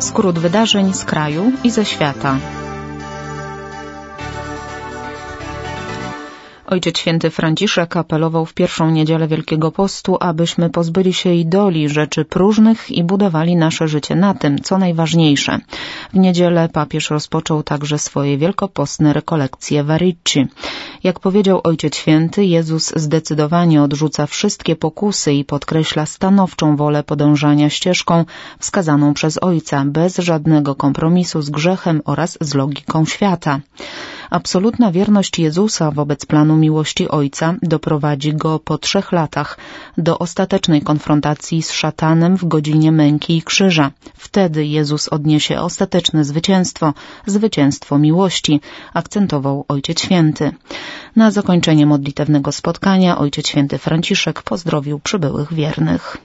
Skrót wydarzeń z kraju i ze świata. Ojciec Święty Franciszek apelował w pierwszą niedzielę Wielkiego Postu, abyśmy pozbyli się idoli, rzeczy próżnych i budowali nasze życie na tym, co najważniejsze. W niedzielę papież rozpoczął także swoje wielkopostne rekolekcje w Aricci. Jak powiedział Ojciec Święty, Jezus zdecydowanie odrzuca wszystkie pokusy i podkreśla stanowczą wolę podążania ścieżką wskazaną przez Ojca, bez żadnego kompromisu z grzechem oraz z logiką świata. Absolutna wierność Jezusa wobec planu miłości Ojca doprowadzi go po 3 latach do ostatecznej konfrontacji z szatanem w godzinie męki i krzyża. Wtedy Jezus odniesie ostateczne zwycięstwo miłości, akcentował Ojciec Święty. Na zakończenie modlitewnego spotkania Ojciec Święty Franciszek pozdrowił przybyłych wiernych.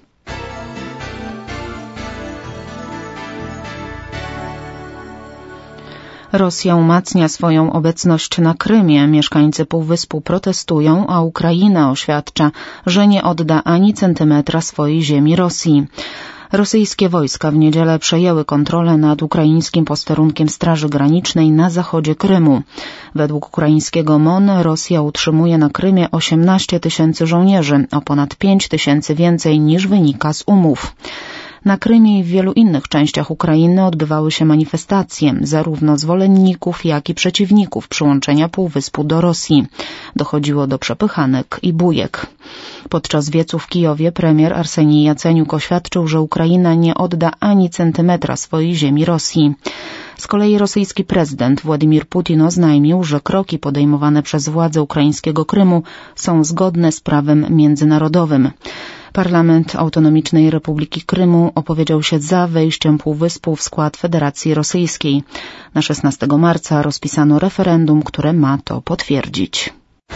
Rosja umacnia swoją obecność na Krymie. Mieszkańcy Półwyspu protestują, a Ukraina oświadcza, że nie odda ani centymetra swojej ziemi Rosji. Rosyjskie wojska w niedzielę przejęły kontrolę nad ukraińskim posterunkiem Straży Granicznej na zachodzie Krymu. Według ukraińskiego MON Rosja utrzymuje na Krymie 18 000 żołnierzy, o ponad 5 000 więcej niż wynika z umów. Na Krymie i w wielu innych częściach Ukrainy odbywały się manifestacje, zarówno zwolenników, jak i przeciwników przyłączenia Półwyspu do Rosji. Dochodziło do przepychanek i bujek. Podczas wiecu w Kijowie premier Arsenij Jaceniuk oświadczył, że Ukraina nie odda ani centymetra swojej ziemi Rosji. Z kolei rosyjski prezydent Władimir Putin oznajmił, że kroki podejmowane przez władze ukraińskiego Krymu są zgodne z prawem międzynarodowym. Parlament Autonomicznej Republiki Krymu opowiedział się za wejściem Półwyspu w skład Federacji Rosyjskiej. Na 16 marca rozpisano referendum, które ma to potwierdzić.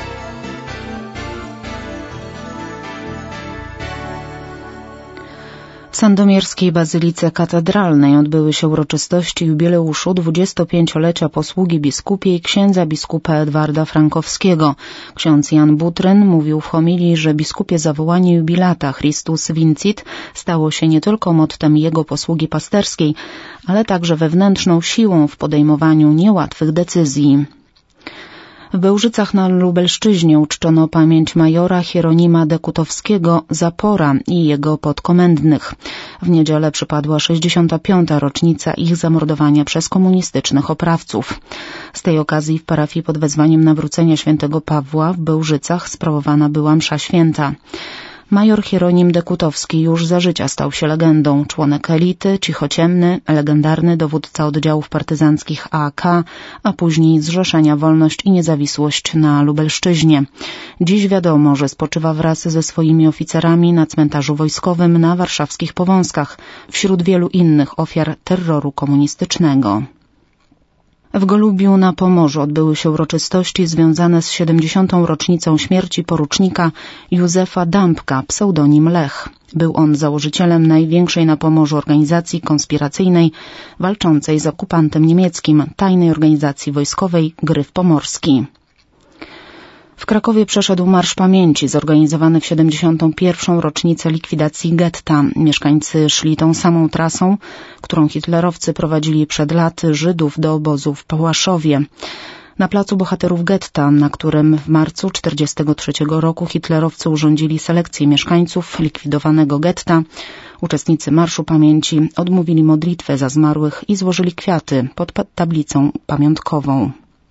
W sandomierskiej Bazylice Katedralnej odbyły się uroczystości jubileuszu 25-lecia posługi biskupiej księdza biskupa Edwarda Frankowskiego. Ksiądz Jan Butryn mówił w homilii, że biskupie zawołanie jubilata Christus Vincit stało się nie tylko mottem jego posługi pasterskiej, ale także wewnętrzną siłą w podejmowaniu niełatwych decyzji. W Bełżycach na Lubelszczyźnie uczczono pamięć majora Hieronima Dekutowskiego Zapora i jego podkomendnych. W niedzielę przypadła 65. rocznica ich zamordowania przez komunistycznych oprawców. Z tej okazji w parafii pod wezwaniem nawrócenia świętego Pawła w Bełżycach sprawowana była msza święta. Major Hieronim Dekutowski już za życia stał się legendą. Członek elity, cichociemny, legendarny dowódca oddziałów partyzanckich AK, a później Zrzeszenia Wolność i Niezawisłość na Lubelszczyźnie. Dziś wiadomo, że spoczywa wraz ze swoimi oficerami na cmentarzu wojskowym na warszawskich Powązkach, wśród wielu innych ofiar terroru komunistycznego. W Golubiu na Pomorzu odbyły się uroczystości związane z 70. rocznicą śmierci porucznika Józefa Dąbka, pseudonim Lech. Był on założycielem największej na Pomorzu organizacji konspiracyjnej walczącej z okupantem niemieckim, tajnej organizacji wojskowej Gryf Pomorski. W Krakowie przeszedł Marsz Pamięci zorganizowany w 71. rocznicę likwidacji getta. Mieszkańcy szli tą samą trasą, którą hitlerowcy prowadzili przed laty Żydów do obozu w Pałaszowie. Na placu Bohaterów Getta, na którym w marcu 1943 roku hitlerowcy urządzili selekcję mieszkańców likwidowanego getta, uczestnicy Marszu Pamięci odmówili modlitwę za zmarłych i złożyli kwiaty pod tablicą pamiątkową.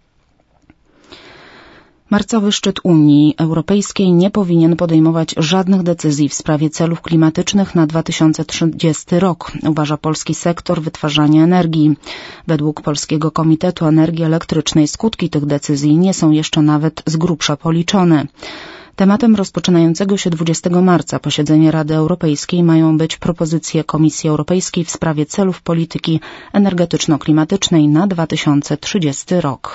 Marcowy szczyt Unii Europejskiej nie powinien podejmować żadnych decyzji w sprawie celów klimatycznych na 2030 rok, uważa polski sektor wytwarzania energii. Według Polskiego Komitetu Energii Elektrycznej skutki tych decyzji nie są jeszcze nawet z grubsza policzone. Tematem rozpoczynającego się 20 marca posiedzenia Rady Europejskiej mają być propozycje Komisji Europejskiej w sprawie celów polityki energetyczno-klimatycznej na 2030 rok.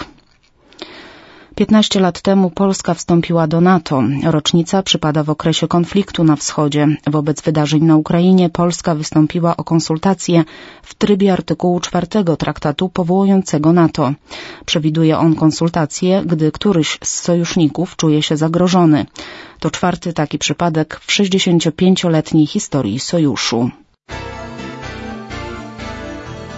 15 lat temu Polska wstąpiła do NATO. Rocznica przypada w okresie konfliktu na wschodzie. Wobec wydarzeń na Ukrainie Polska wystąpiła o konsultacje w trybie artykułu 4 traktatu powołującego NATO. Przewiduje on konsultacje, gdy któryś z sojuszników czuje się zagrożony. To 4. taki przypadek w 65-letniej historii sojuszu.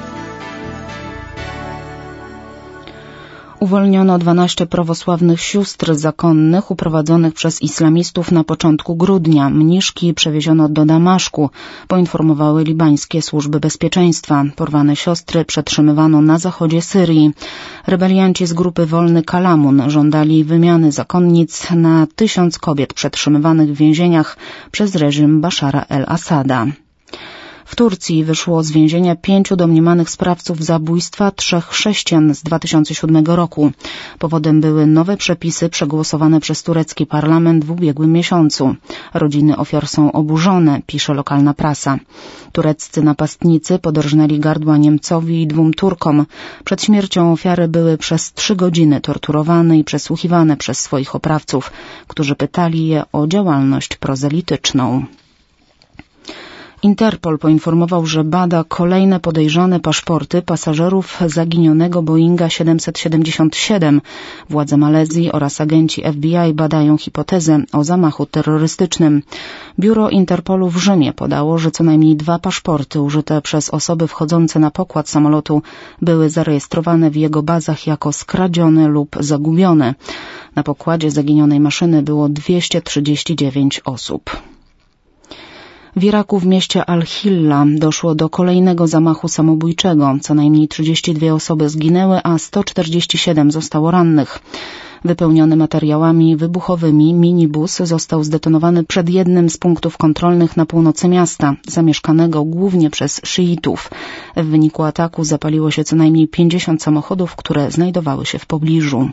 Uwolniono 12 prawosławnych sióstr zakonnych uprowadzonych przez islamistów na początku grudnia. Mniszki przewieziono do Damaszku, poinformowały libańskie służby bezpieczeństwa. Porwane siostry przetrzymywano na zachodzie Syrii. Rebelianci z grupy Wolny Kalamun żądali wymiany zakonnic na 1000 kobiet przetrzymywanych w więzieniach przez reżim Baszara el-Asada. W Turcji wyszło z więzienia 5 domniemanych sprawców zabójstwa 3 chrześcijan z 2007 roku. Powodem były nowe przepisy przegłosowane przez turecki parlament w ubiegłym miesiącu. Rodziny ofiar są oburzone, pisze lokalna prasa. Tureccy napastnicy poderżnęli gardła Niemcowi i 2 Turkom. Przed śmiercią ofiary były przez 3 godziny torturowane i przesłuchiwane przez swoich oprawców, którzy pytali je o działalność prozelityczną. Interpol poinformował, że bada kolejne podejrzane paszporty pasażerów zaginionego Boeinga 777. Władze Malezji oraz agenci FBI badają hipotezę o zamachu terrorystycznym. Biuro Interpolu w Rzymie podało, że co najmniej 2 paszporty użyte przez osoby wchodzące na pokład samolotu były zarejestrowane w jego bazach jako skradzione lub zagubione. Na pokładzie zaginionej maszyny było 239 osób. W Iraku w mieście Al-Hilla doszło do kolejnego zamachu samobójczego. Co najmniej 32 osoby zginęły, a 147 zostało rannych. Wypełniony materiałami wybuchowymi minibus został zdetonowany przed jednym z punktów kontrolnych na północy miasta, zamieszkanego głównie przez szyitów. W wyniku ataku zapaliło się co najmniej 50 samochodów, które znajdowały się w pobliżu.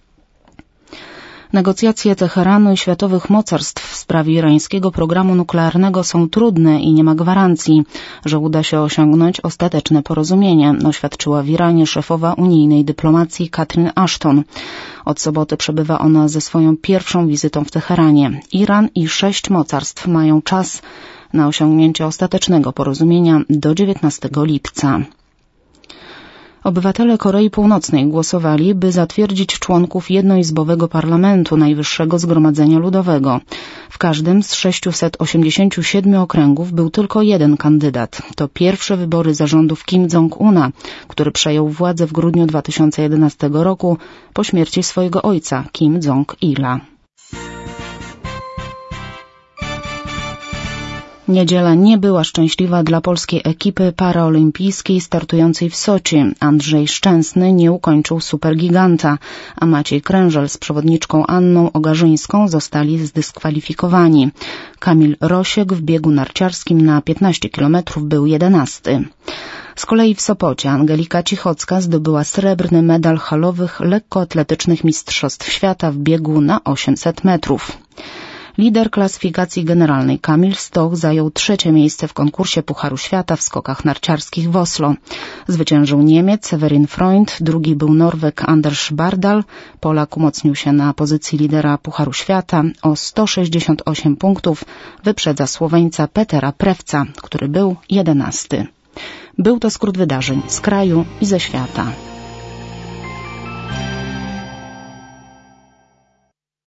Negocjacje Teheranu i światowych mocarstw w sprawie irańskiego programu nuklearnego są trudne i nie ma gwarancji, że uda się osiągnąć ostateczne porozumienie, oświadczyła w Iranie szefowa unijnej dyplomacji Catherine Ashton. Od soboty przebywa ona ze swoją pierwszą wizytą w Teheranie. Iran i 6 mocarstw mają czas na osiągnięcie ostatecznego porozumienia do 19 lipca. Obywatele Korei Północnej głosowali, by zatwierdzić członków jednoizbowego parlamentu Najwyższego Zgromadzenia Ludowego. W każdym z 687 okręgów był tylko jeden kandydat. To pierwsze wybory zarządów Kim Jong-una, który przejął władzę w grudniu 2011 roku po śmierci swojego ojca, Kim Jong-ila. Niedziela nie była szczęśliwa dla polskiej ekipy paraolimpijskiej startującej w Soczi. Andrzej Szczęsny nie ukończył supergiganta, a Maciej Krężel z przewodniczką Anną Ogarzyńską zostali zdyskwalifikowani. Kamil Rosiek w biegu narciarskim na 15 km był 11. Z kolei w Sopocie Angelika Cichocka zdobyła srebrny medal halowych lekkoatletycznych mistrzostw świata w biegu na 800 metrów. Lider klasyfikacji generalnej Kamil Stoch zajął 3. miejsce w konkursie Pucharu Świata w skokach narciarskich w Oslo. Zwyciężył Niemiec Severin Freund, drugi był Norweg Anders Bardal. Polak umocnił się na pozycji lidera Pucharu Świata. O 168 punktów wyprzedza Słoweńca Petera Prewca, który był 11. Był to skrót wydarzeń z kraju i ze świata.